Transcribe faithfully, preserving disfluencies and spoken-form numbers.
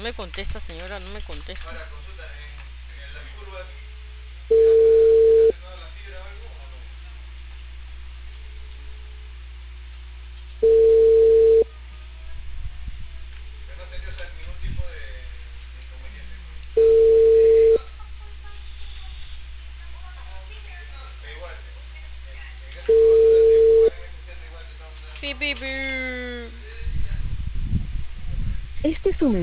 me contesta, señora, no me contesta. Ahora, consulta, en, en las curvas, ¿está tocando la fibra o algo o no? Pero no ha tenido, o sea, ningún tipo de, de inconveniente con... Pero igual, en, en esa curvatura se pueden ejercer igual de todas maneras Pi, los pi, dos. pi. Este es un